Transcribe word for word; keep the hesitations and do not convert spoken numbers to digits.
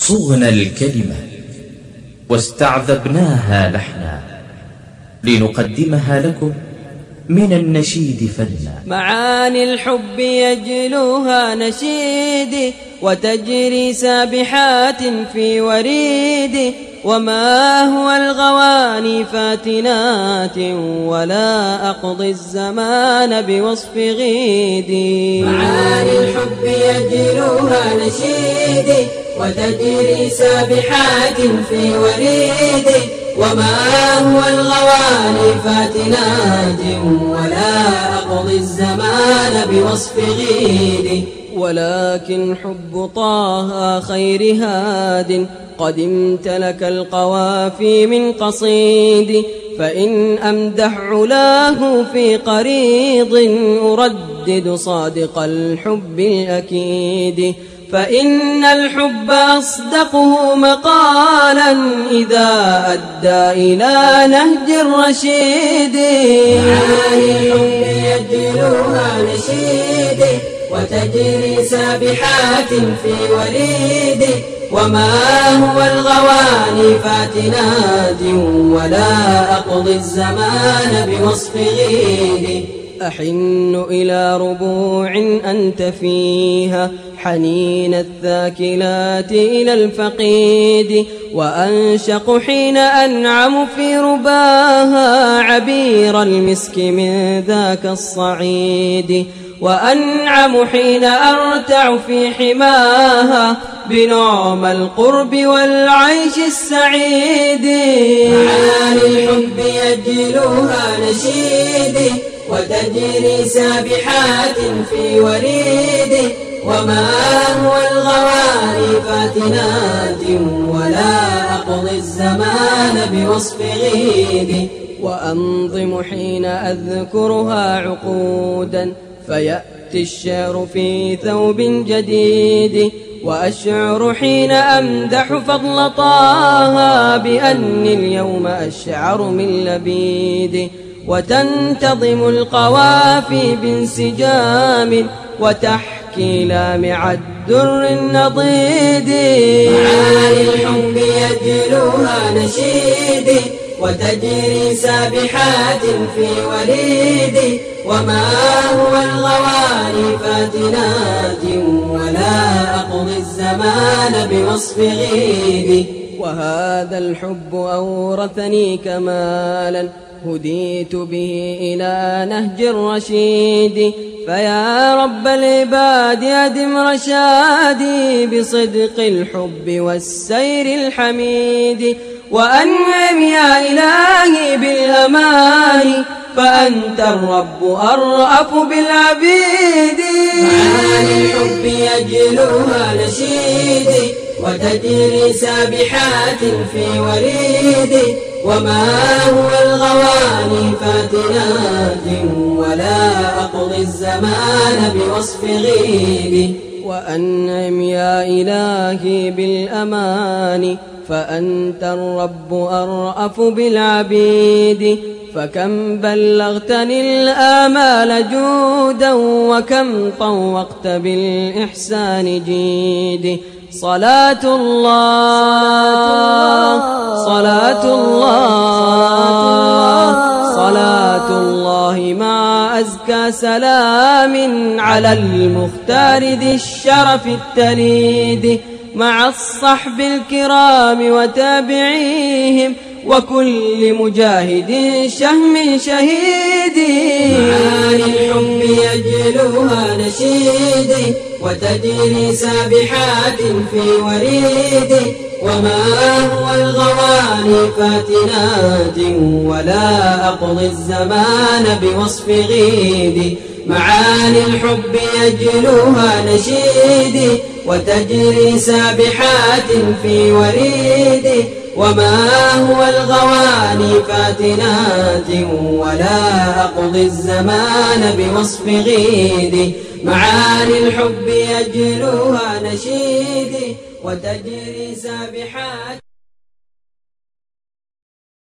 صغنا الكلمة واستعذبناها لحنا لنقدمها لكم من النشيد فنا. معاني الحب يجلوها نشيدي وتجري سابحات في وريدي، وما هو الغواني فاتنات ولا أقضي الزمان بوصف غيدي. معاني الحب يجلوها نشيدي وتجري سابحات في وريدي، وما هو الغواني فاتنات ولا أقضي الزمان بوصف غيدي. ولكن حب طه خير هاد قد امتلك القوافي من قصيد، فإن أمدح علاه في قريض أردد صادق الحب الأكيد، فإن الحب أصدقه مقالا إذا أدى إلى نهج الرشيد. معاني الحب يجلوها نشيدي وتجري سابحات في وريدي، وما هو الغواني فاتنات ولا أقضي الزمان بوصف غيدي. أحن إلى ربوع أنت فيها حنين الثاكلات إلى الفقيد، وأنشق حين أنعم في رباها عبير المسك من ذاك الصعيد، وأنعم حين أرتع في حماها بنعم القرب والعيش السعيد. معاني الحب يجلوها نشيدي وتجري سابحات في وريدي، وما هو الغواني فاتنات ولا أقضي الزمان بوصف غيدي. وأنظم حين أذكرها عقودا فيأتي الشعر في ثوب جديد، وأشعر حين أمدح فضل طه بأني اليوم أشعر من لبيد، وتنتظم القوافي بانسجام وتحكي لامع الدر النضيد. معاني الحب يجلوها نشيدي وتجري سابحات في وريدي، وما هو الغواني فاتنات ولا أقضي الزمان بوصف غيدي. وهذا الحب أورثني كمالا هديت به إلى نهج الرشيد، فيا رب العباد أدم رشادي بصدق الحب والسير الحميد، وأنعم يا إلهي بالأمان فأنت الرب أرأف بالعبيد. معاني الحب يجلوها نشيدي وتجري سابحات في وريدي، وما هو الغواني فاتنات ولا أقضي الزمان بوصف غيدي. وأنعم يا إلهي بالأمان فأنت الرب أرأف بالعبيد، فكم بلغتني الآمال جودا وكم طوقت بالإحسان جيدي. صلاة الله صلاة الله صلاة الله مع أزكى سلام على المختار ذي الشرف التليد، مع الصحب الكرام وتابعيهم وكل مجاهد شهم شهيد. معاني الحب يجلوها نشيدي وتجري سابحات في وريدي، وما هو الغواني فاتنات ولا أقضي الزمان بوصف غيدي. معاني الحب يجلوها نشيدي وتجري سابحات في وريدي، وما هو الغواني فاتنات ولا أقضي الزمان بوصف غيدي. معاني الحب يجلوها نشيدي وتجري سابحات